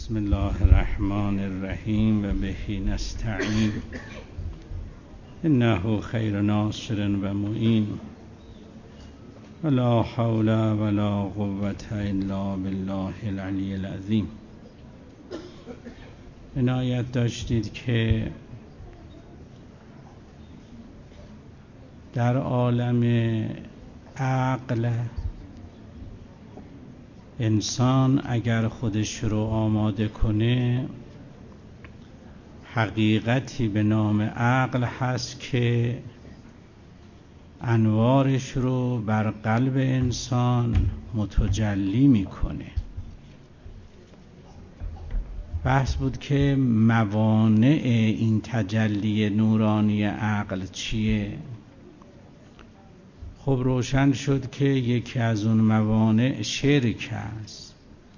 بسم الله الرحمن الرحیم و به نستعین انه خیر ناصر و معین ولا حول ولا قوة الا بالله العلی العظیم. عنایت داشتید که در عالم عقل انسان اگر خودش رو آماده کنه حقیقتی به نام عقل هست که انوارش رو بر قلب انسان متجلی میکنه. بحث بود که موانع این تجلی نورانی عقل چیه؟ خب روشن شد که یکی از اون موانع شرک است.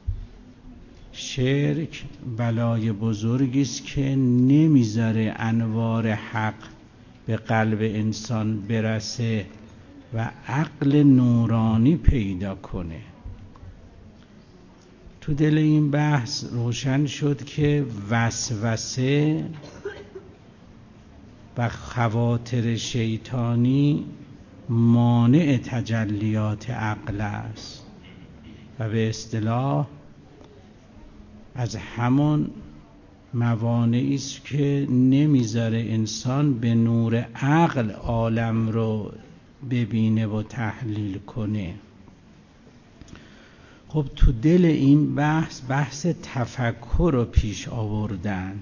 شرک بلای بزرگی است که نمیذاره انوار حق به قلب انسان برسه و عقل نورانی پیدا کنه. تو دل این بحث روشن شد که وسوسه و خواطر شیطانی مانع تجلیات عقل است و به اصطلاح از همون موانعی است که نمیذاره انسان به نور عقل عالم رو ببینه و تحلیل کنه. خب تو دل این بحث تفکر رو پیش آوردند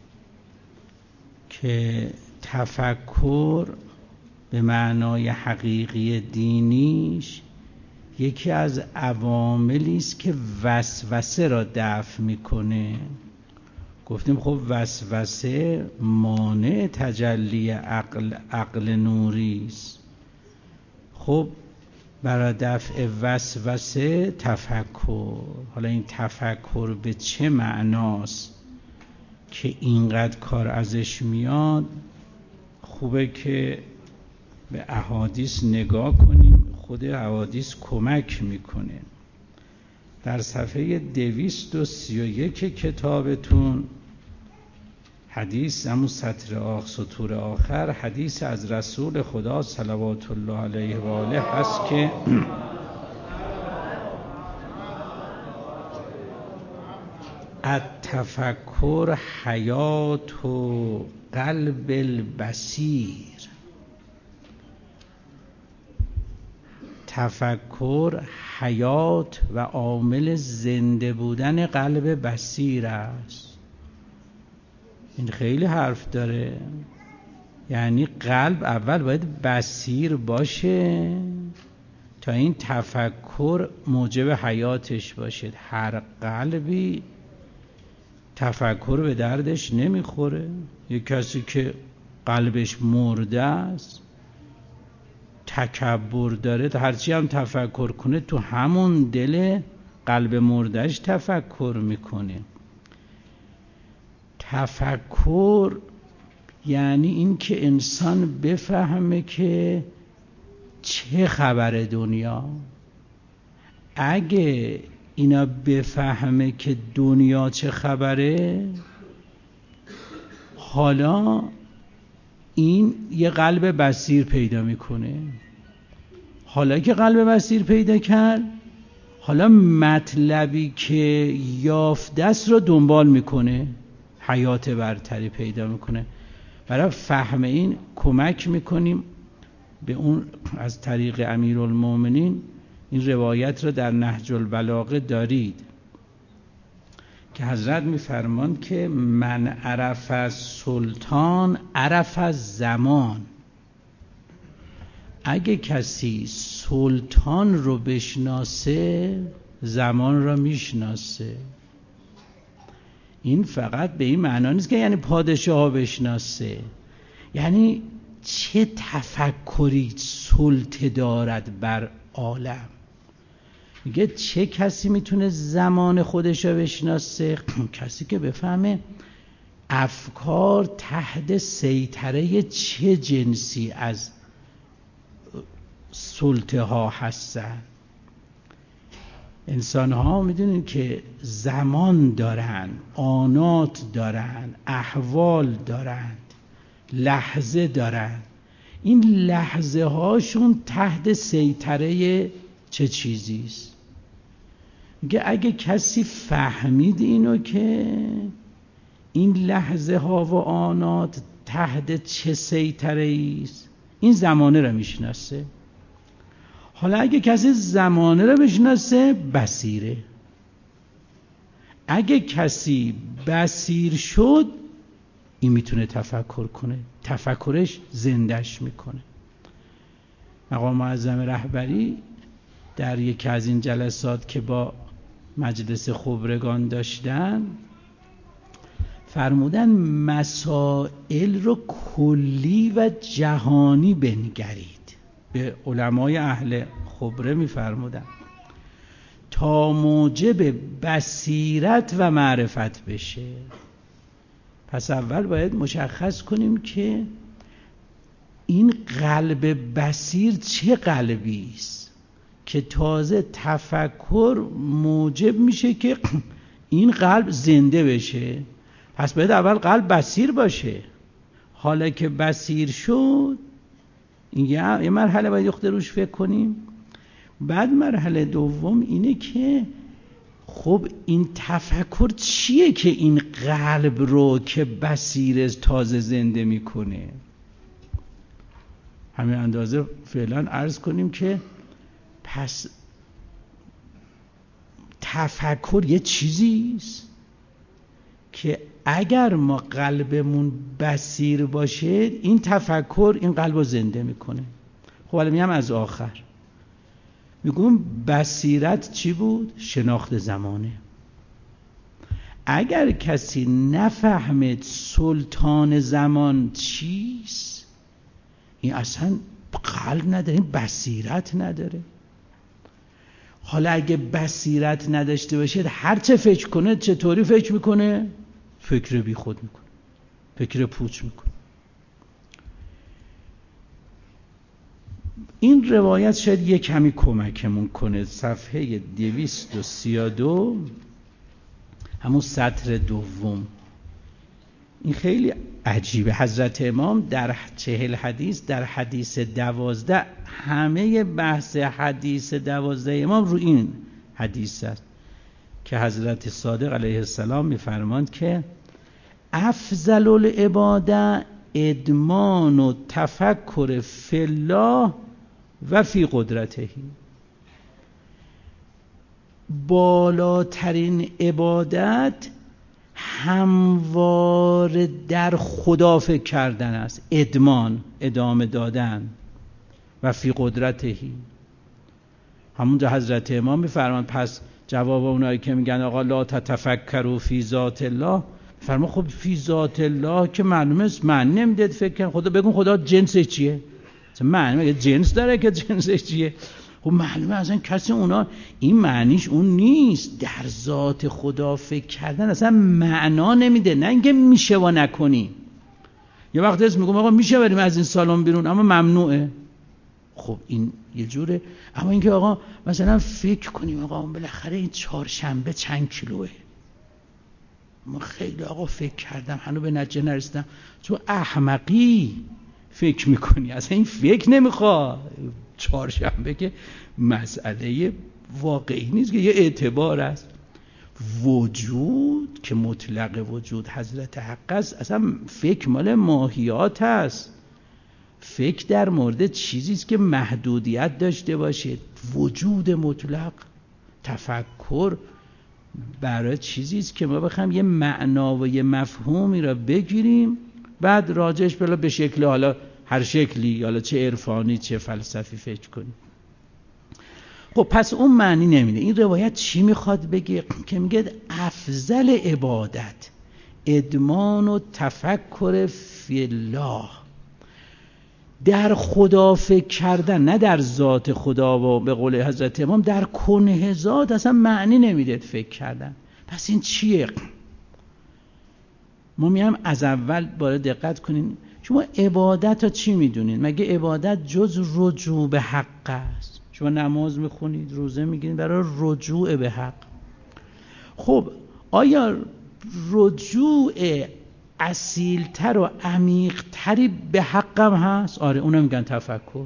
که تفکر به معنای حقیقی دینیش یکی از عواملی است که وسوسه را دفع میکنه. گفتیم خب وسوسه مانع تجلی عقل نوری است. خب برای دفع وسوسه تفکر. حالا این تفکر به چه معناست که اینقدر کار ازش میاد؟ خوبه که به احادیث نگاه کنیم. خود احادیث کمک میکنه. در صفحه 231 کتابتون حدیث همون سطور آخر حدیث از رسول خدا صلوات الله علیه و آله هست که التفکر حیات و قلب البصیر. تفکر حیات و عامل زنده بودن قلب بصیر است. این خیلی حرف داره. یعنی قلب اول باید بصیر باشه تا این تفکر موجب حیاتش باشه. هر قلبی تفکر به دردش نمیخوره. یک کسی که قلبش مرده است، تکبر داره، هرچی هم تفکر کنه تو همون دل قلب مردهش تفکر میکنه. تفکر یعنی این که انسان بفهمه که چه خبر دنیا. اگه اینا بفهمه که دنیا چه خبره، حالا این یه قلب بصیر پیدا میکنه. حالا که قلب بصیر پیدا کرد، حالا مطلبی که یافته است رو دنبال میکنه، حیات برتری پیدا میکنه. برای فهم این کمک میکنیم به اون از طریق امیرالمومنین. این روایت رو در نهج البلاغه دارید که حضرت میفرمان که من عرف سلطان عرف زمان. اگه کسی سلطان رو بشناسه زمان رو میشناسه. این فقط به این معنا نیست که یعنی پادشاه ها بشناسه، یعنی چه تفکری سلطه دارد بر عالم. میگه چه کسی میتونه زمان خودش رو بشناسه؟ کسی که بفهمه افکار تحت سیطره چه جنسی از سلطه ها هستن. انسان ها میدونین که زمان دارن، آنات دارن، احوال دارن، لحظه دارن. این لحظه هاشون تحت سیطره چه چیزیست؟ میگه اگه کسی فهمید اینو که این لحظه ها و آنات تحت چه سیطره ایست، این زمانه رو میشناسه. حالا اگه کسی زمانه رو بشناسه بصیره. اگه کسی بصیر شد این میتونه تفکر کنه، تفکرش زندش میکنه. مقام معظم رهبری در یکی از این جلسات که با مجلس خبرگان داشتن فرمودن مسائل رو کلی و جهانی بنگرید. به علمای اهل خبره میفرمودن تا موجب بصیرت و معرفت بشه. پس اول باید مشخص کنیم که این قلب بصیر چه قلبی است که تازه تفکر موجب میشه که این قلب زنده بشه. پس باید اول قلب بصیر باشه. حالا که بصیر شد این یه مرحله باید خود روش فکر کنیم. بعد مرحله دوم اینه که خب این تفکر چیه که این قلب رو که بصیر تازه زنده میکنه. همین اندازه فعلا عرض کنیم که پس تفکر یه چیزیست که اگر ما قلبمون بصیر باشه این تفکر این قلب رو زنده میکنه. خب حالا میگم از آخر میگم بصیرت چی بود؟ شناخت زمانه. اگر کسی نفهمید سلطان زمان چیست این اصلا قلب نداره، این بصیرت نداره. حالا اگه بصیرت نداشته باشه هر چه فکر کنه چطوری فکر میکنه؟ فکر بی خود میکنه، فکر پوچ میکنه. این روایت شاید یه کمی کمکمون کنه. صفحه 232 همون سطر دوم. این خیلی عجیبه. حضرت امام در 40 حدیث در حدیث 12 همه بحث حدیث 12 امام رو این حدیث است که حضرت صادق علیه السلام میفرماند که افضل العباده ادمان و تفکر فی الله و فی قدرته. بالاترین عبادت هموار در خدا فکر کردن است. ادمان، ادامه دادن. و فی قدرتهی، همونجا حضرت امام میفرمان پس جواب اونایی که میگن آقا لا تتفکروا فی ذات الله، فرما خب فی ذات الله که معلومه است، معنی نمیده فکر کن خدا. بگون خدا جنسش چیه؟ معنی جنس داره که جنسش چیه؟ خب معلومه اصلا کسی اونا این معنیش اون نیست. در ذات خدا فکر کردن اصلا معنا نمیده. نه اینکه میشه و نکنی. یه وقت هست میگم آقا میشه بریم از این سالن بیرون اما ممنوعه. خب این یه جوره. اما اینکه آقا مثلا فکر کنیم آقا بالاخره این چهارشنبه چند کیلوه، من خیلی آقا فکر کردم هنوز به نتیجه نرسیدم. تو احمقی فکر میکنی، اصلا این فکر نمیخواد. چهارشنبه که مسئله واقعی نیست که یه اعتبار است. وجود که مطلق وجود حضرت حق است، اصلا فکر مال ماهیات است. فکر در مورد چیزی است که محدودیت داشته باشه. وجود مطلق، تفکر برای چیزی است که ما بخوایم یه معنا و یه مفهومی را بگیریم بعد راجعش به شکل حالا هر شکلی، حالا چه عرفانی چه فلسفی فکر کنیم. خب پس اون معنی نمیده. این روایت چی میخواد بگه؟ که میگه افضل عبادت ادمان و تفکر فی الله، در خدا فکر کردن، نه در ذات خدا. و به قول حضرت امام در کنه ذات اصلا معنی نمیده فکر کردن. پس این چیه؟ ما میام از اول باید دقت کنین. شما عبادت ها چی میدونین؟ مگه عبادت جز رجوع به حق است؟ شما نماز میخونید، روزه میگیرید برای رجوع به حق. خب آیا رجوع اصیلتر و عمیقتری به حقم هست؟ آره، اونو میگن تفکر.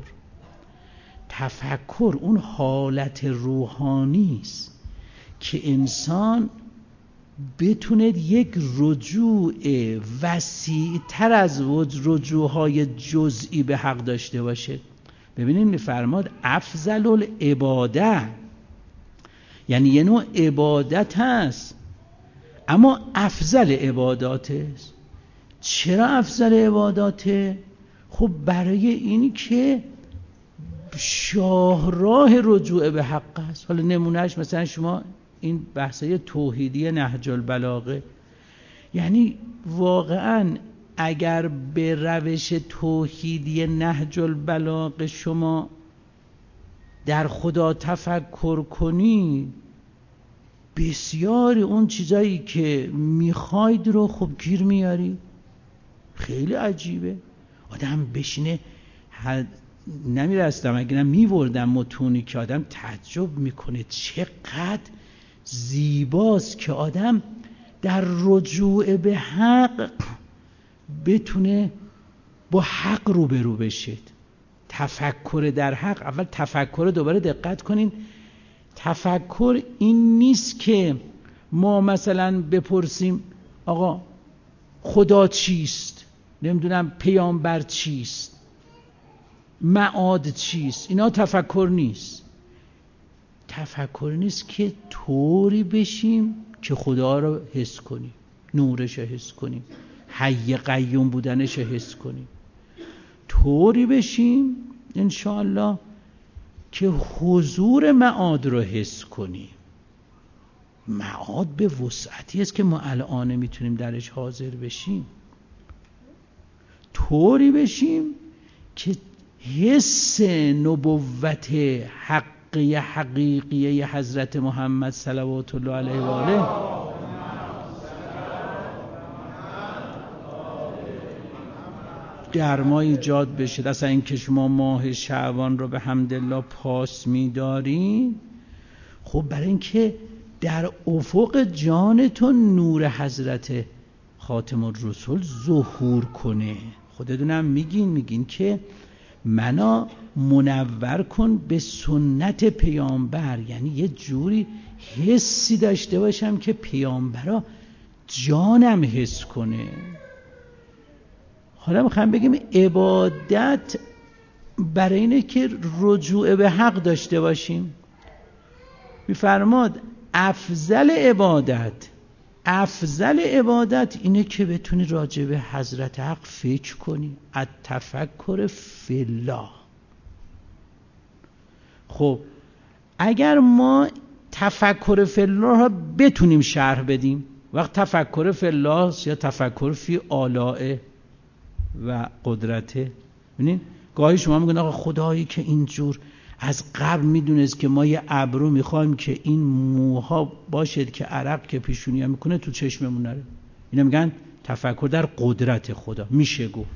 تفکر اون حالت روحانی است که انسان بتونه یک رجوع وسیع‌تر از رجوع‌های جزئی به حق داشته باشه. ببینید میفرماد افضل العباده، یعنی یه نوع عبادت هست اما افضل عبادات است. چرا افضل عباداته؟ خب برای این که شاهراه رجوع به حق است. حالا نمونهش مثلا شما این بحثای توحیدی نهج البلاغه، یعنی واقعا اگر به روش توحیدی نهج البلاغه شما در خدا تفکر کنی، بسیار اون چیزایی که میخواید رو خب گیر میاری. خیلی عجیبه. آدم بشینه نمیرستم اگر میوردم متونی که آدم تعجب میکنه چقدر زیباست که آدم در رجوع به حق بتونه با حق روبرو بشه. تفکر در حق. اول تفکر دوباره دقت کنین، تفکر این نیست که ما مثلا بپرسیم آقا خدا چیست، نمیدونم پیامبر چیست، معاد چیست. اینا تفکر نیست. تفکر نیست که طوری بشیم که خدا رو حس کنیم، نورش رو حس کنیم، حی قیوم بودنش رو حس کنیم، طوری بشیم انشاءالله که حضور معاد رو حس کنیم. معاد به وسعتی است که ما الان میتونیم درش حاضر بشیم. طوری بشیم که حس نبوت حقیقی حضرت محمد صلوات الله علیه و آله در ما ایجاد بشه. اصلا این که شما ماه شعبان رو به حمدالله پاس می‌دارین، خب برای اینکه در افق جانتون نور حضرت خاتم الرسول ظهور کنه. خودتونم میگین که منو منور کن به سنت پیامبر، یعنی یه جوری حسی داشته باشم که پیامبرا جانم حس کنه. حالا میخوام بگیم عبادت برای اینه که رجوع به حق داشته باشیم. میفرماد افضل عبادت اینه که بتونی راجع به حضرت حق فکر کنی. التفکر فی الله. خب اگر ما تفکر فی الله را بتونیم شرح بدیم، وقت تفکر فی الله یا تفکر فی آلائه و قدرته، ببینید گاهی شما میگن آقا خدایی که اینجور از قبل میدونست که ما یه ابرو میخوایم که این موها باشد که عرق که پیشونی هم میکنه تو چشممون نره. اینا میگن تفکر در قدرت خدا. میشه گفت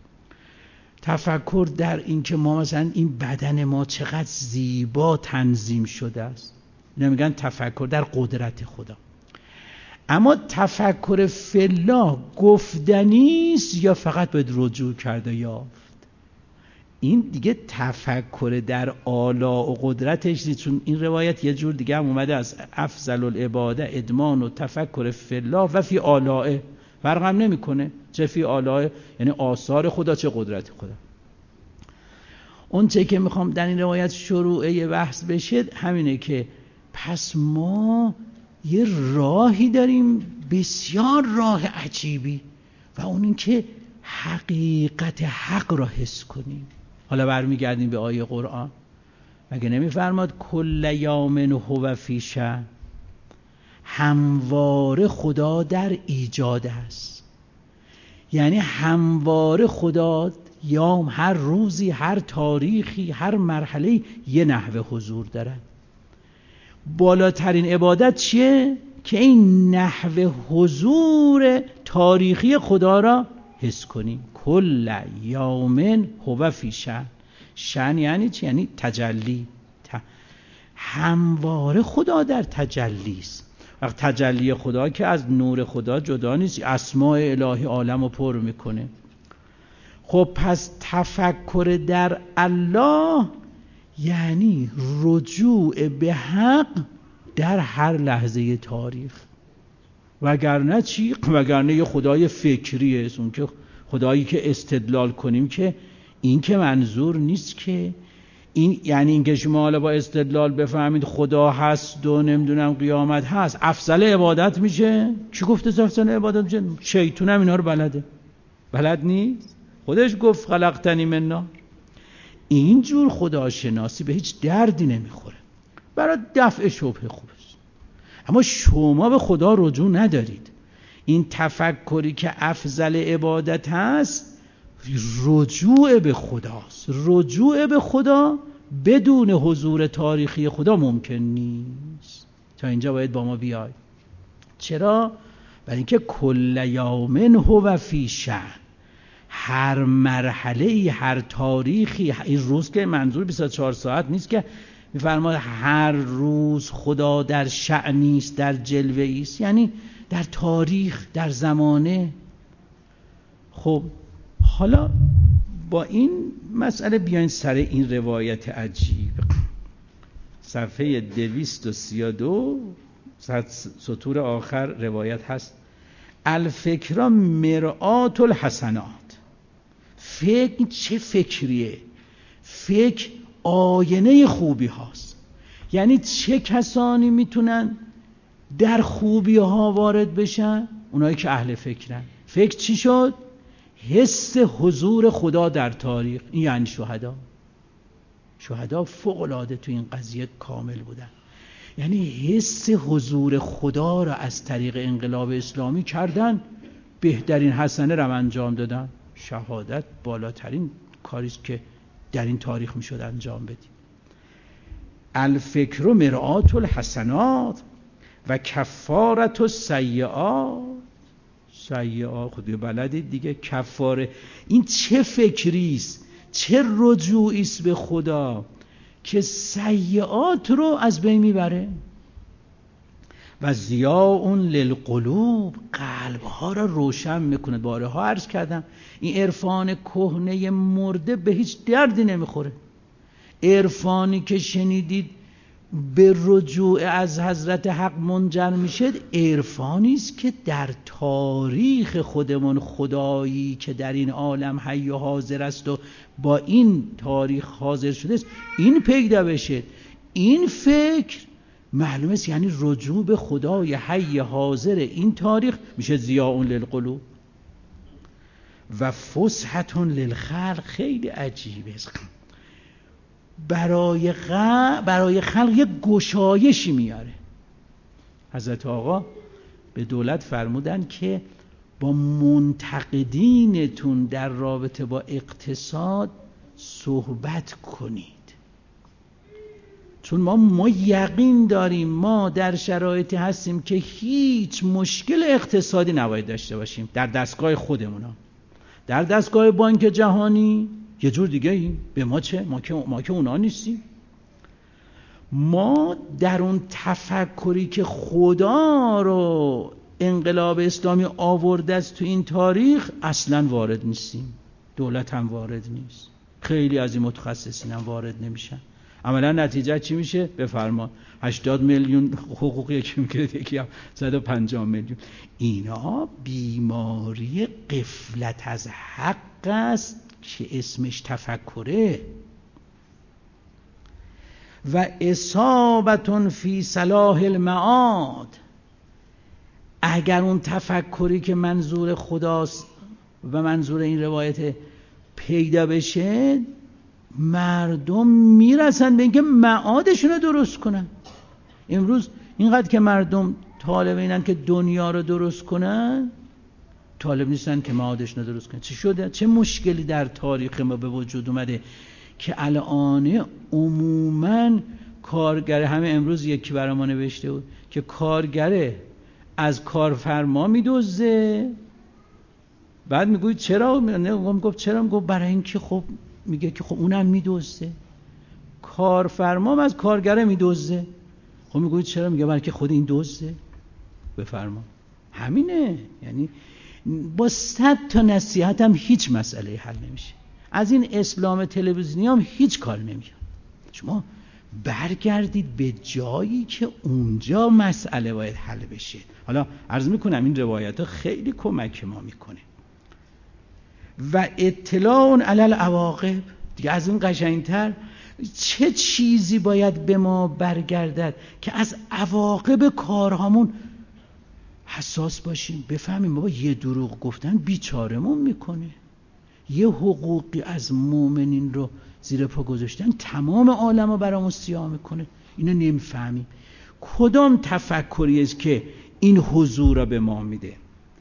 تفکر در این که ما مثلا این بدن ما چقدر زیبا تنظیم شده است. اینا میگن تفکر در قدرت خدا. اما تفکر فی الله گفتنیست یا فقط باید رجوع کرده یافت؟ این دیگه تفکر در آلا و قدرتش نیست، چون این روایت یه جور دیگه هم اومده از افضل العباده ادمان و تفکر فی الله و فی آلائه. فرق هم نمیکنه چه فی آلائه یعنی آثار خدا چه قدرت خدا. اون چه که میخوام در این روایت شروعه بحث بشه همینه که پس ما یه راهی داریم، بسیار راه عجیبی، و اون این که حقیقت حق را حس کنیم. حالا برمیگردیم به آیه قرآن. مگه نمیفرماد کل یوم هو فی شأن؟ همواره خدا در ایجاد است. یعنی همواره خدا یوم، هر روزی، هر تاریخی، هر مرحله یه نحوه حضور دارد. بالاترین عبادت چیه؟ که این نحوه حضور تاریخی خدا را حس کنیم. کل یوم هو فی شأن. شأن یعنی چی؟ یعنی تجلی، همواره خدا در تجلی است. وقت تجلی خدا که از نور خدا جدا نیست، اسماء الهی عالم رو پر میکنه. خب پس تفکر در الله یعنی رجوع به حق در هر لحظه تاریخ. وگرنه چی؟ وگرنه یه خدای فکریه، اون که خدایی که استدلال کنیم که این که منظور نیست که این یعنی اینکه شما حالا با استدلال بفهمید خدا هست و نمیدونم قیامت هست افضل عبادت میشه. کی گفته افضل عبادت میشه؟ شیطان هم اینا رو بلد نیست. خودش گفت خلقتنی من نار. اینجور خداشناسی به هیچ دردی نمیخوره، برای دفع شبهه خوبه، اما شما به خدا رجوع ندارید. این تفکری که افضل عبادت هست رجوع به خداست. رجوع به خدا بدون حضور تاریخی خدا ممکن نیست. تا اینجا باید با ما بیای. چرا؟ برای اینکه کل یوم هو فی شأن، هر مرحله هر تاریخی، این روز که منظور 24 ساعت نیست که میفرماید هر روز خدا در شأنی است، در جلوه‌ای است، یعنی در تاریخ، در زمانه. خب حالا با این مسئله بیاین سر این روایت عجیب. صفحه 232 سطور آخر روایت هست: الفکر مرآت الحسنات. فکر چه فکریه؟ فکر آینه خوبی هاست. یعنی چه کسانی میتونن در خوبی ها وارد بشن؟ اونایی که اهل فکرن. فکر چی شد؟ حس حضور خدا در تاریخ. این یعنی شهدا فوق العاده تو این قضیه کامل بودن. یعنی حس حضور خدا را از طریق انقلاب اسلامی کردن، بهترین حسنه را انجام دادن. شهادت بالاترین کاریست که در این تاریخ میشد انجام بدیم. الفکر مرآت الحسنات و کفارت السیئات. خودی بلدید دیگه. کفاره این چه فکریست، چه رجوعیست به خدا که سیئات رو از بین میبره. و ضیاء للقلوب، قلبها را روشن میکنه. بارها عرض کردم این عرفان کهنه مرده به هیچ دردی نمیخوره. عرفانی که شنیدید به رجوع از حضرت حق منجر میشه، عرفانی است که در تاریخ خودمون خدایی که در این عالم حی و حاضر است و با این تاریخ حاضر شده است این پیدا بشه. این فکر معلومه است یعنی رجوع به خدای حی حاضر این تاریخ میشه ضیاء للقلوب و فسحة للخلق. خیلی عجیبه. برای خلق یک گشایشی میاره. حضرت آقا به دولت فرمودن که با منتقدینتون در رابطه با اقتصاد صحبت کنید، چون ما یقین داریم ما در شرایطی هستیم که هیچ مشکل اقتصادی نباید داشته باشیم در دستگاه خودمون. در دستگاه بانک جهانی یه جور دیگه ایم. به ما چه؟ ما که اونا نیستیم. ما در اون تفکری که خدا رو انقلاب اسلامی آورده است تو این تاریخ اصلا وارد نیستیم. دولت هم وارد نیست، خیلی از این متخصصین هم وارد نمیشن. عملا نتیجه چی میشه؟ بفرما 80 میلیون حقوق یکی میگیره، یکی هم 150 میلیون. اینا بیماری غفلت از حق است که اسمش تفکره. و اصابتون فی صلاح المعاد. اگر اون تفکری که منظور خداست و منظور این روایت پیدا بشه، مردم میرسن به اینکه معادشون رو درست کنن. امروز اینقدر که مردم طالب اینن که دنیا رو درست کنن، طالب نیستن که معادشون رو درست کنن. چی شده؟ چه مشکلی در تاریخ ما به وجود اومده که الان عموماً کارگر، همه امروز یکی برای ما نوشته بود که کارگره از کارفرما میدزده. بعد میگوید چرا؟ گفت چرا؟ گفت برای اینکه خب میگه که خب اونم میدزده. کارفرما از کارگره میدزده. خب میگوید چرا؟ میگه بلکه خود این دزده. بفرما. همینه. یعنی با 100 تا نصیحت هم هیچ مسئله حل نمیشه. از این اسلام تلویزیونی هم هیچ کار نمیاد. شما برگردید به جایی که اونجا مسئله باید حل بشه. حالا عرض میکنم این روایت ها خیلی کمک ما میکنه. و اطلاع علی العواقب، دیگه از اون قشنگتر چه چیزی باید به ما برگردد که از عواقب کارهامون حساس باشیم، بفهمیم بابا یه دروغ گفتن بیچارمون میکنه، یه حقوقی از مؤمنین رو زیر پا گذاشتن تمام عالم رو برامون سیاه میکنه. اینو نمیفهمیم. کدام تفکری است که این حضور رو به ما میده؟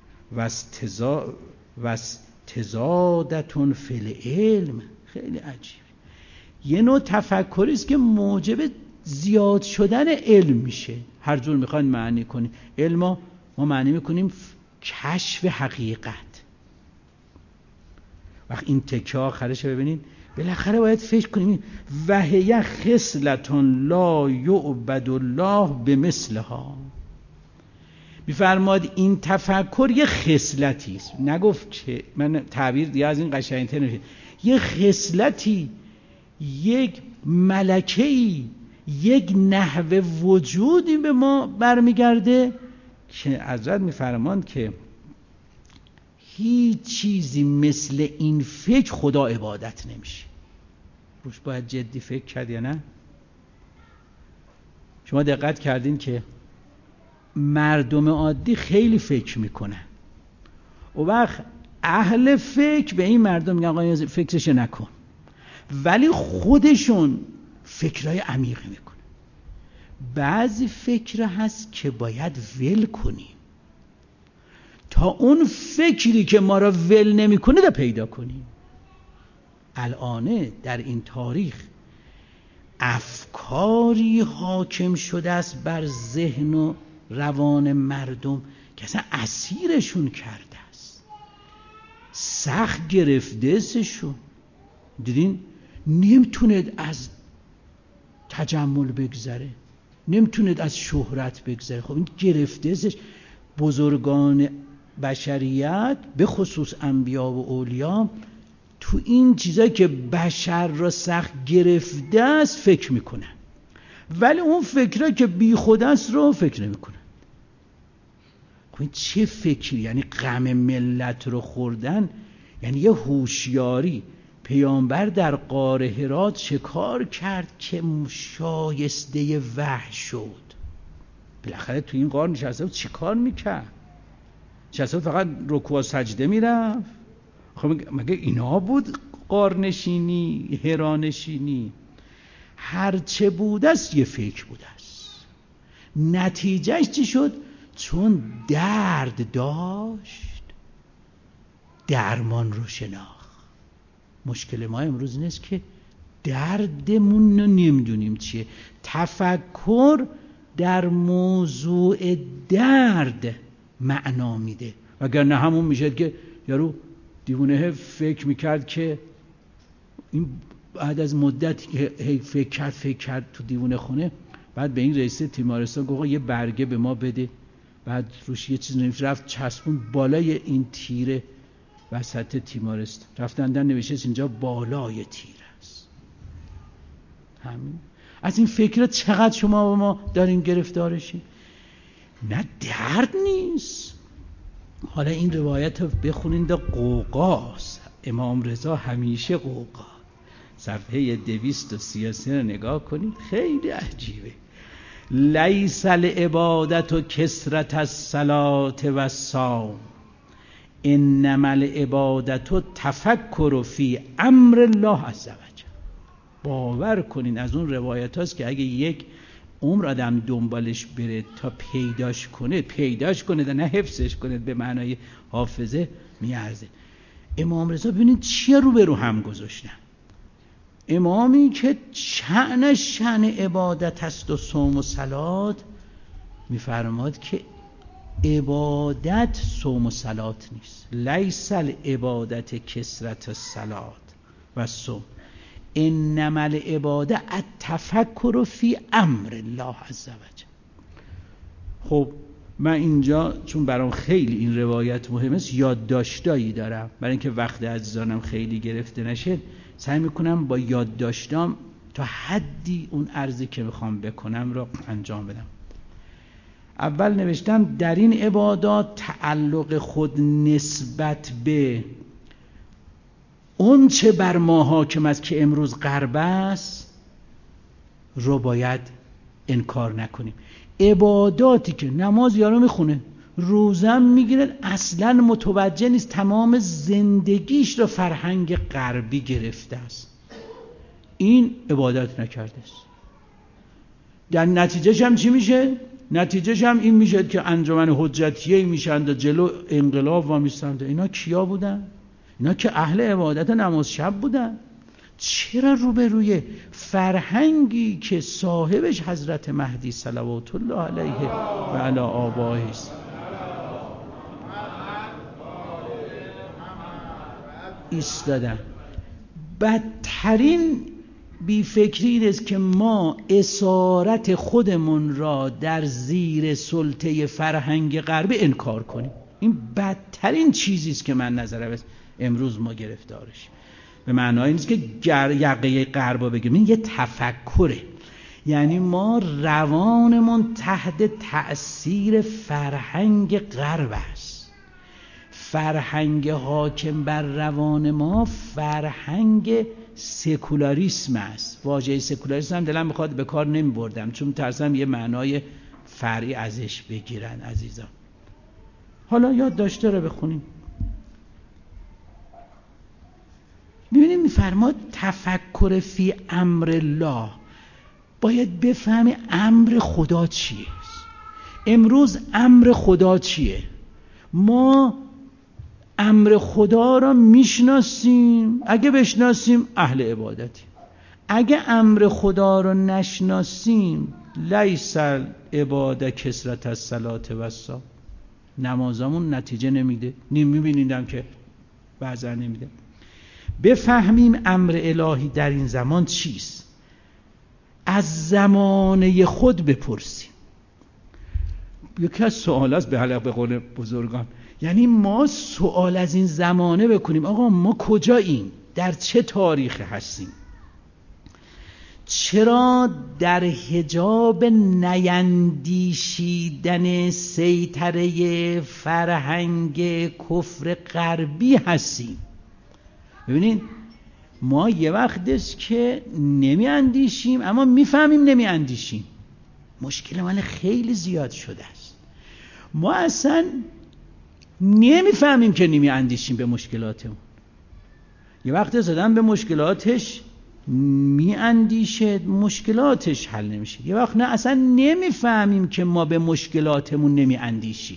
واستزادتون فی العلم. خیلی عجیبه. یه نوع تفکری است که موجب زیاد شدن علم میشه. هر جور میخواین معنی کنیم. علم ما معنی میکنیم کشف حقیقت. وقت این تکه آخرش ببینید بالاخره باید فکر کنیم وهی خصلتون لا یعبد الله بمثلها. میفرماد این تفکر یه خصلتی است. نگفت که من تعبیر دیگه از این قشنگتر نمیشه. یه خصلتی، یک ملکه‌ای، یک نحو وجودی به ما برمیگرده که حضرت میفرماند که هیچ چیزی مثل این فکر خدا عبادت نمیشه. روش باید جدی فکر کرد یا نه؟ شما دقت کردین که مردم عادی خیلی فکر میکنن، و وقت اهل فکر به این مردم میگن آقا فکرش نکن، ولی خودشون فکرهای عمیقی میکنن. بعضی فکر هست که باید ول کنیم تا اون فکری که ما را ول نمیکنه دا پیدا کنیم. الان در این تاریخ افکاری حاکم شده است بر ذهن و روان مردم که اصلا اسیرشون کرده است، سخت گرفته استشون. دیدین نمیتوند از تجمل بگذره، نمیتوند از شهرت بگذره. خب این گرفته استش. بزرگان بشریت به خصوص انبیا و اولیا تو این چیزایی که بشر را سخت گرفته است فکر میکنن، ولی اون فکرایی که بی خود است رو فکر نمیکنن. خب این چه فکری؟ یعنی غم ملت رو خوردن، یعنی یه هوشیاری. پیامبر در غار حرا چه کار کرد که شایسته وحی شد؟ بالاخره تو این غار نشسته بود، چی کار میکرد؟ نشسته بود فقط رکوع و سجده میرفت؟ خب مگه اینا بود غار نشینی، حرا نشینی؟ هرچه بود است یه فکر بود است. نتیجهش چی شد؟ چون درد داشت درمان رو شناخت. مشکل ما امروز این است که دردمون رو نمیدونیم چیه. تفکر در موضوع درد معنا میده، وگرنه همون میشه که یارو دیوونه فکر میکرد که این بعد از مدتی که فکر کرد تو دیوونه خونه، بعد به این رئیس تیمارستان گفت یه برگه به ما بده، بعد روش یه چیز نوشت، رفت چسبون بالای این تیره وسط تیمارستان، رفتن در نوشته اینجا بالای تیر است. همین. از این فکر چقدر شما و ما داریم گرفتارشیم؟ نه درد نیست. حالا این روایت رو بخونید، قوقاست. امام رضا همیشه قوقا. صفحه 233 رو نگاه کنید، خیلی عجیبه. لیس العبادت و کثرت الصلاة و الصوم انما العبادت و تفکر فی امر الله عز وجل. باور کنین از اون روایت هاست که اگه یک عمر آدم دنبالش بره تا پیداش کنه نه حفظش کنه به معنای حافظه، میارزه. امام رضا ببینید چیه رو هم گذاشتن. امامی که شأنش شأن عبادت است و صوم و صلات، میفرماد که عبادت صوم و صلات نیست. لیس العبادت کثرت الصلات و صوم، انما العباده التفکر فی امر الله عز وجل. خب من اینجا چون برام خیلی این روایت مهمه است یادداشتایی دارم، برای اینکه وقت عزیزانم خیلی گرفته نشه سعی میکنم با یادداشتام تا حدی اون عرضی که میخوام بکنم رو انجام بدم. اول نوشتم در این عبادات تعلق خود نسبت به اون چه بر ما حاکم است که امروز غرب است رو باید انکار نکنیم. عباداتی که نماز یارو میخونه، روزم میگیره، اصلا متوجه نیست تمام زندگیش رو فرهنگ غربی گرفته است، این عبادت نکرده است. در نتیجهش هم چی میشه؟ نتیجهش هم این میشه که انجمن حجتیه میشن و جلو انقلاب وامیستند. اینا کیا بودن؟ اینا که اهل عبادت نماز شب بودن. چرا روبروی فرهنگی که صاحبش حضرت مهدی صلوات الله علیه و علی آبائه است ایستادن؟ بدترین بیفکری این است که ما اسارت خودمون را در زیر سلطه فرهنگ غربی انکار کنیم. این بدترین چیزی است که من نظرم امروز ما گرفتارش. به معنای نیست که یقه غربا بگیم، این یه تفکره. یعنی ما روانمون تحت تأثیر فرهنگ غرب است. فرهنگ حاکم بر روان ما فرهنگ سکولاریسم است. واژه سکولاریسم هم دلم میخواد به کار نمی بردم چون ترسم یه معنای فرعی ازش بگیرن عزیزان. حالا یاد داشته رو بخونیم. ببینیم میفرماد تفکر فی امر الله. باید بفهمی امر خدا چیه. امروز امر خدا چیه؟ ما امر خدا را میشناسیم، اگه بشناسیم اهل عبادتی. اگه امر خدا را نشناسیم لیس العباده کثرت الصلاه و الصوم، نمازمون نتیجه نمیده. میبینیدم که بعضا نمیده. بفهمیم امر الهی در این زمان چیست، از زمانه خود بپرسیم. یکی از سوال است به قول بزرگان، یعنی ما سوال از این زمانه بکنیم آقا ما کجاییم، در چه تاریخی هستیم، چرا در حجاب نیندیشیدن سیطره فرهنگ کفر غربی هستیم. ببینید ما یه وقت است که نمی اندیشیم اما میفهمیم نمی اندیشیم. مشکل من خیلی زیاد شده است. ما اصلا نمیفهمیم که نمی اندیشیم به مشکلاتمون. یه وقت زدن به مشکلاتش می اندیشه، مشکلاتش حل نمیشه. یه وقت نه اصلا نمیفهمیم که ما به مشکلاتمون نمی اندیشیم،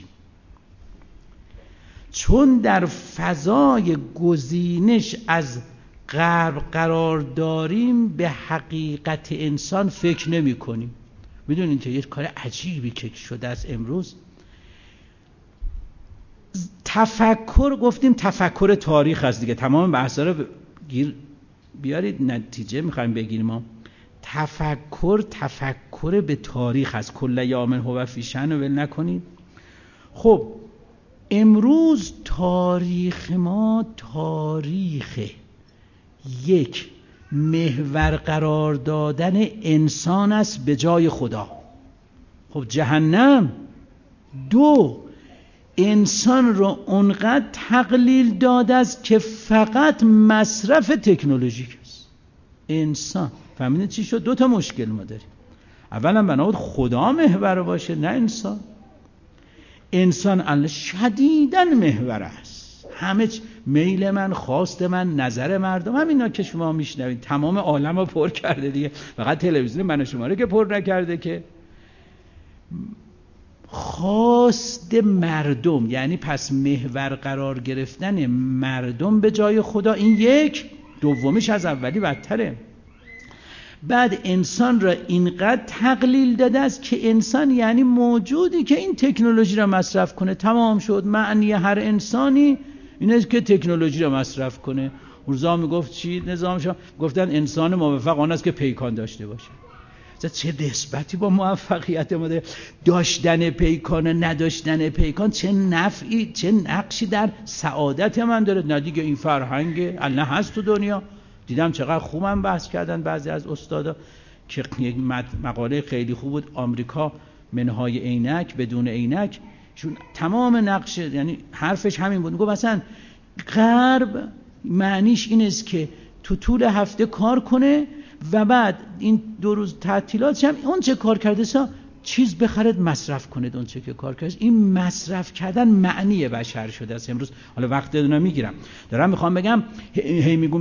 چون در فضای گزینش از غرب قرار داریم به حقیقت انسان فکر نمی کنیم. میدونین که یک کار عجیبی که شده است امروز. تفکر گفتیم تفکر تاریخ هست دیگه، تمام بحثا رو بیارید نتیجه میخوایم بگیریم. ما تفکر به تاریخ هست. کل یوم هو فی شأن رو ول نکنید. خب امروز تاریخ ما تاریخ یک محور قرار دادن انسان است به جای خدا. خب جهنم. دو، انسان رو اونقدر تقلیل داده است که فقط مصرف تکنولوژیک است. انسان فهمیدید چی شد؟ دو تا مشکل ما داریم. اولا بنابود خدا محور باشه نه انسان. انسان شدیداً محور است. همه میل من، خواست من، نظر مردم، همینا که شما میشنوید تمام عالم رو پر کرده دیگه. فقط تلویزیون من و شما رو که پر نکرده که. خواست مردم، یعنی پس محور قرار گرفتن مردم به جای خدا، این یک. دومیش از اولی بدتره. بعد انسان را اینقدر تقلیل داده است که انسان یعنی موجودی که این تکنولوژی را مصرف کنه. تمام شد. معنی هر انسانی این است که تکنولوژی را مصرف کنه. روزا میگفت چی نظامشون؟ گفتن انسان موفق آن است که پیکان داشته باشه. چه نسبتی با موفقیت ما داره؟ داشتن پیکان و نداشتن پیکان چه نفعی، چه نقشی در سعادت من داره؟ نه دیگه این فرهنگ الله هست تو دنیا. دیدم چقدر خوبم بحث کردن بعضی از استادا که یک مقاله خیلی خوب بود، آمریکا منهای عینک بدون عینک، چون تمام نقش یعنی حرفش همین بود. میگه مثلا غرب معنیش این است که تو طول هفته کار کنه و بعد این 2 روز تعطیلاتش هم اون چه کار کرده سا چیز بخرید مصرف کنید اون چه که کار کرده. این مصرف کردن معنی بشر شده است امروز. حالا وقت دارم میگیرم، دارم میخوام بگم هی میگم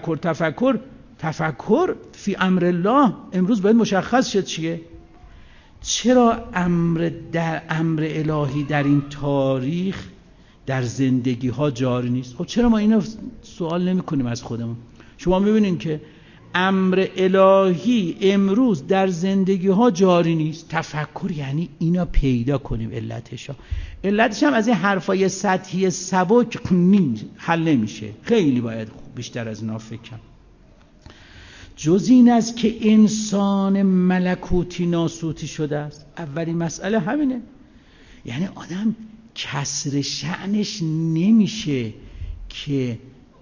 تفکر فی امر الله امروز باید مشخص شد چیه. چرا امر الهی در این تاریخ در زندگی ها جاری نیست؟ خب چرا ما اینو سوال نمی کنیم از خودمون؟ شما میبینین که امر الهی امروز در زندگی ها جاری نیست. تفکر یعنی اینا پیدا کنیم علتش هم از این حرفای سطحی سبک حل نمیشه، خیلی باید بیشتر از اینا فکر کنیم. جز این است که انسان ملکوتی ناسوتی شده است. اولین مسئله همینه، یعنی آدم کسر شأنش نمیشه که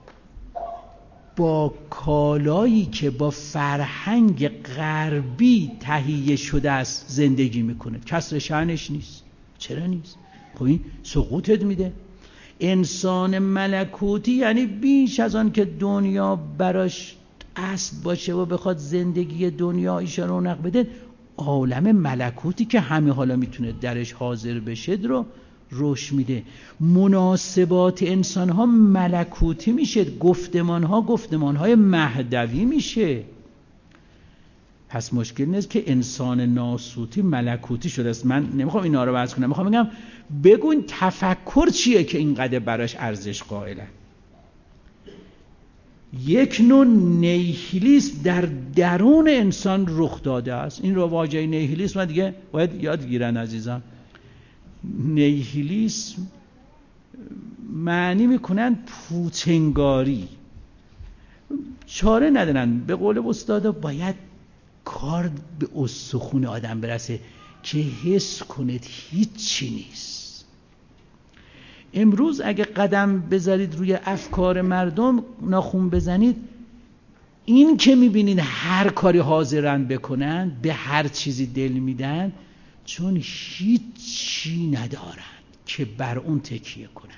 با کالایی که با فرهنگ غربی تهیه شده است زندگی میکنه. کسر شأنش نیست. چرا نیست؟ خب این سقوطت میده. انسان ملکوتی یعنی بیش از آن که دنیا براش اصل باشه و بخواد زندگی دنیایش رونق بده، عالم ملکوتی که همه حالا میتونه درش حاضر بشه رو روش میده. مناسبات انسان ها ملکوتی میشه، گفتمان های مهدوی میشه. پس مشکل نیست که انسان ناسوتی ملکوتی شده است. من نمیخوام اینا رو بحث کنم، میخوام بگم بگوین تفکر چیه که اینقدر براش ارزش قائلن. یک نوع نیهیلیسم در درون انسان رخ داده است. این رو واژه نیهیلیسم دیگه باید یاد گیرن عزیزان. نیهیلیسم معنی میکنن پوچنگاری، چاره ندارن. به قول استادا باید کار به استخون آدم برسه که حس کنید هیچی نیست. امروز اگه قدم بذارید روی افکار مردم، ناخون بزنید، این که میبینید هر کاری حاضرن بکنن، به هر چیزی دل میدن، چون هیچی ندارن که بر اون تکیه کنن.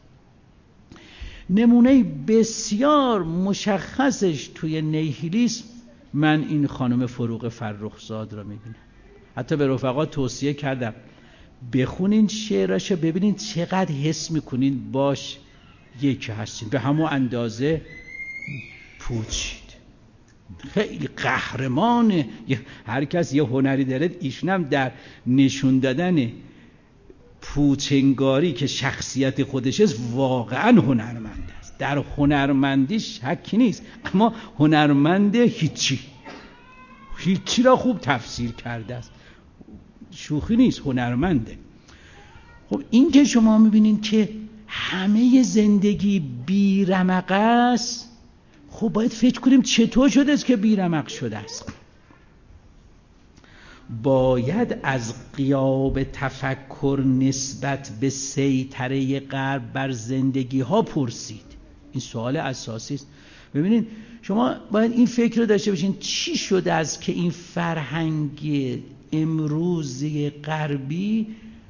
نمونه بسیار مشخصش توی نیهیلیسم من این خانم فروغ فرخزاد رو میبینم. حتی به رفقا توصیه کردم بخونین شعراشو، ببینین چقدر حس میکنین باش یکی هستین. به همون اندازه پوچید. خیلی قهرمانه. هر کس یه هنری داره، ایشونم در نشون دادن پوچنگاری که شخصیت خودش است واقعا هنرمند است. در هنرمندی شکی نیست، اما هنرمند هیچی را خوب تفسیر کرده است. شوخی نیست، هنرمنده. خب این که شما میبینین که همه زندگی بیرمق است، خب باید فکر کنیم چطور شده است که بیرمق شده است. باید از غیاب تفکر نسبت به سیطره غرب بر زندگی ها پرسید. این سوال اساسی است. ببینید شما باید این فکر رو داشته باشین چی شده است که این فرهنگ امروزی غربی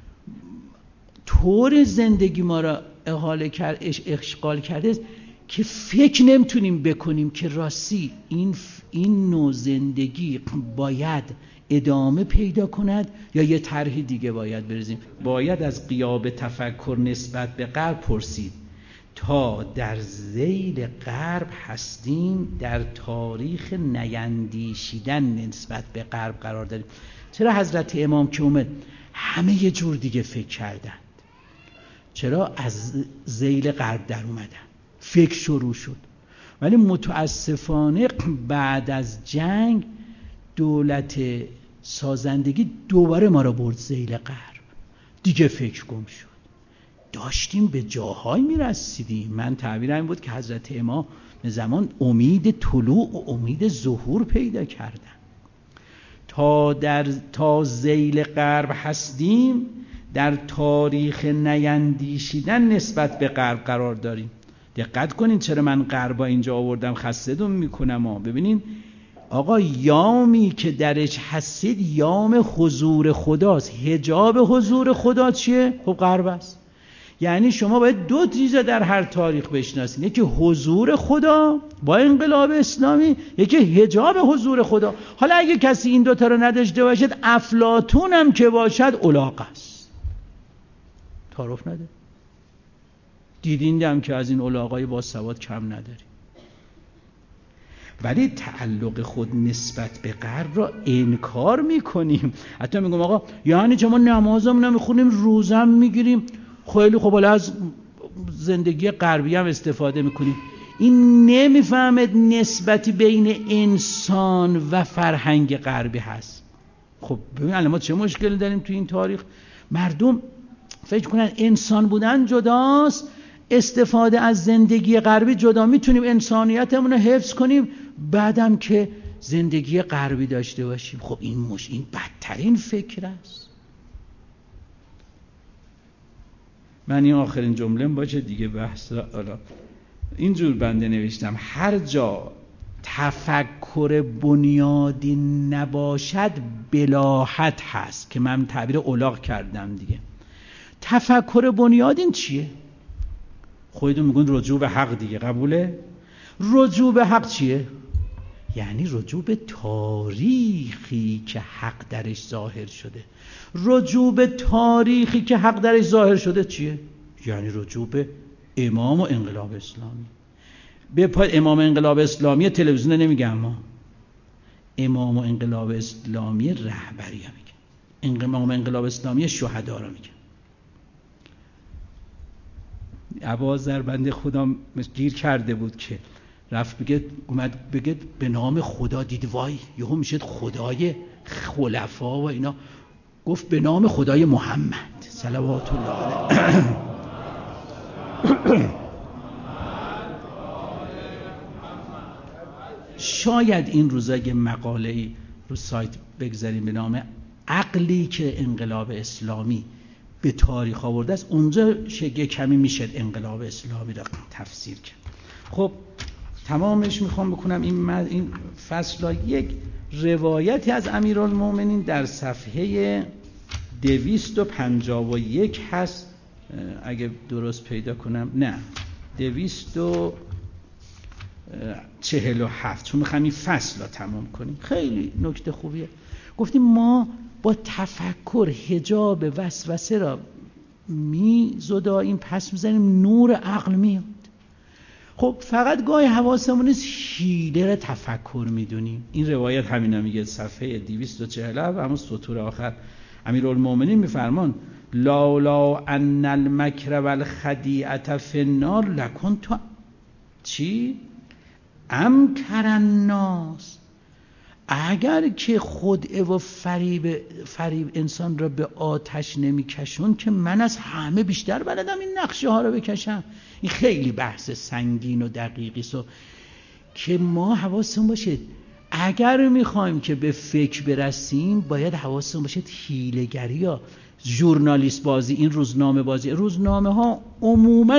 طور زندگی ما را اشغال کرده که فکر نمیتونیم بکنیم که راستی این نوع زندگی باید ادامه پیدا کند یا یه طرح دیگه باید بریزیم. باید از غیاب تفکر نسبت به غرب پرسید. تا در ذیل غرب هستیم در تاریخ نیندیشیدن نسبت به غرب قرار داریم. چرا حضرت امام که اومد همه یه جور دیگه فکر کردند؟ چرا از ذیل غرب در اومدن؟ فکر شروع شد. ولی متاسفانه بعد از جنگ دولت سازندگی دوباره ما را برد ذیل غرب. دیگه فکر گم شد. داشتیم به جاهای میرسیدیم. من تعبیرم این بود که حضرت امام زمان امید طلوع و امید ظهور پیدا کردن. تا ذیل غرب هستیم در تاریخ نیندیشیدن نسبت به غرب قرار داریم. دقت کنین چرا من غربا اینجا آوردم، خسته‌تون میکنم. ببینین آقا، یامی که درش هستید یام حضور خداست. حجاب حضور خدا چیه؟ خب غرب است. یعنی شما باید دو چیز در هر تاریخ بشناسید، یکی حضور خدا با انقلاب اسلامی، یکی حجاب حضور خدا. حالا اگه کسی این دوتا رو نداشته باشد، افلاطون هم که باشد الاغ است، تعارف نده. دیدین هم که از این الاغای باسواد کم نداری. ولی تعلق خود نسبت به غرب را انکار میکنیم. حتی میگم آقا یعنی چه ما نمازم نمیخونیم، روزم میگیریم، خیلی خب حالا از زندگی غربی هم استفاده میکنیم. این نمیفهمد نسبتی بین انسان و فرهنگ غربی هست. خب ببین الان ما چه مشکلی داریم تو این تاریخ. مردم فکر کنن انسان بودن جداست، استفاده از زندگی غربی جدا. میتونیم انسانیتمون رو حفظ کنیم بعدم که زندگی غربی داشته باشیم. خب این بدترین فکر است. من این آخرین جمله‌ام باشه دیگه بحث حالا اینجور بنده نوشتم: هر جا تفکر بنیادی نباشد بلاهت هست، که من تعبیر الاغ کردم دیگه. تفکر بنیادین چیه؟ خودتون میگن رجوع به حق دیگه، قبوله؟ رجوع به حق چیه؟ یعنی رجوع به تاریخی که حق درش ظاهر شده. رجوع به تاریخی که حق درش ظاهر شده چیه؟ یعنی رجوع به امام و انقلاب اسلامی. به امام انقلاب اسلامی تلویزیون نمیگم، ما امام و انقلاب اسلامی رهبری ها میگن، امام انقلاب اسلامی شهدا رو میگن. ابوذر بنده خدا گیر کرده بود که رفت اومد بگه به نام خدا، دید وای یهو میشه خدای خلفا و اینا، گفت به نام خدای محمد صلوات الله علیه. شاید این روزا یه مقاله‌ای رو سایت بگذاریم به نام عقلی که انقلاب اسلامی به تاریخ آورده است، اونجا یه کمی میشه انقلاب اسلامی را تفسیر کرد. خب تمامش میخوام بکنم این فصل. یک روایتی از امیرالمومنین در صفحه 251 هست، اگه درست پیدا کنم، نه 247، چون میخوام این فصل را تمام کنیم. خیلی نکته خوبیه. گفتیم ما با تفکر حجاب وسوسه را میزداییم، پس میزنیم نور عقل میاد. خب فقط گاهی حواسمون نیست حیله را تفکر میدونیم. این روایت همینا میگه، صفحه 247 همون سطور آخر. امیرالمومنین میفرمان لا ان المکر والخدیعه فی النار لکنت چی؟ امکر الناس. اگر که خدعه و فریب انسان را به آتش نمیکشون که من از همه بیشتر بلدم این نقشه ها را بکشم. این خیلی بحث سنگین و دقیقی است که ما حواسمون باشه اگر میخوایم که به فکر برسیم باید حواسمون باشه حیله‌گری یا ژورنالیست بازی، این روزنامه بازی. روزنامه ها عموماً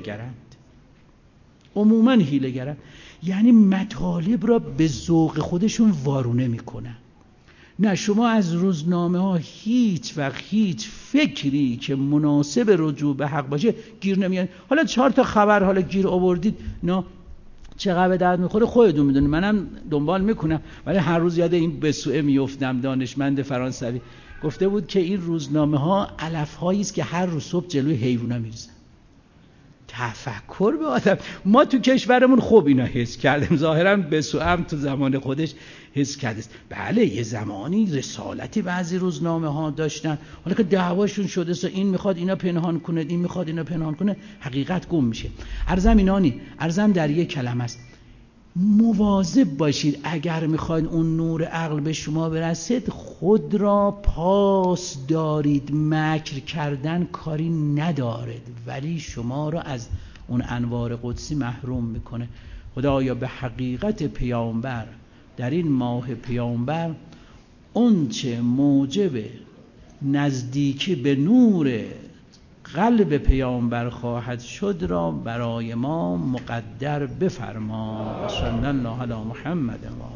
حیله‌گرند، یعنی مطالب را به ذوق خودشون وارونه میکنن. نه، شما از روزنامه ها هیچ فکری که مناسب رجوع به حق باشه گیر نمیاد. حالا 4 تا خبر حالا گیر آوردید، نه چقدر به درد میخوره خودتون میدونید، منم دنبال میکنم، ولی هر روز یاد این بسوئه میافتم. دانشمند فرانسوی گفته بود که این روزنامه ها علف‌هایی است که هر روز صبح جلوی حیونا میریزن. تفکر به آدم. ما تو کشورمون خوب اینا حس کردیم، ظاهرا بسوئه هم تو زمان خودش حس کرده است. بله یه زمانی رسالتی بعضی روزنامه ها داشتن، حالا که دعواشون شده است، این میخواد اینا پنهان کنه، این میخواد اینا پنهان کنه، حقیقت گم میشه. ارزم در یک کلمه است، مواظب باشید اگر میخواید اون نور عقل به شما برسید خود را پاس دارید. مکر کردن کاری ندارد ولی شما را از اون انوار قدسی محروم میکنه. خدایا به حقیقت پیامبر در این ماه پیامبر اون چه موجب نزدیکی به نور قلب پیامبر خواهد شد را برای ما مقدر بفرما. صلی الله علی محمد.